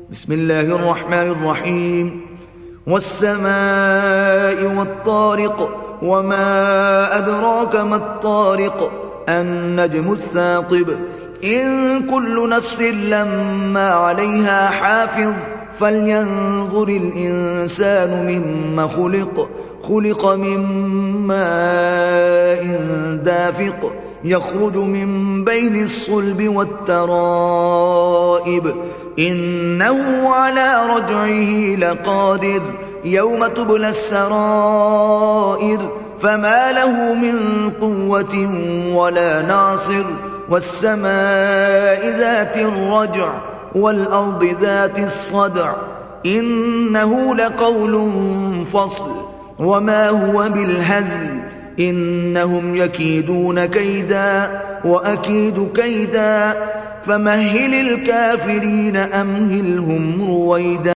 بسم الله الرحمن الرحيم والسماء والطارق وما أدراك ما الطارق النجم الثاقب إن كل نفس لما عليها حافظ فلينظر الإنسان مما خلق من ماء دافق يخرج من بين الصلب والترائب إنه على رجعه لقادر يوم تبلى السرائر فما له من قوة ولا ناصر والسماء ذات الرجع والأرض ذات الصدع إنه لقول فصل وما هو بالهزل إنهم يكيدون كيدا وأكيد كيدا فمهل الكافرين أمهلهم رويدا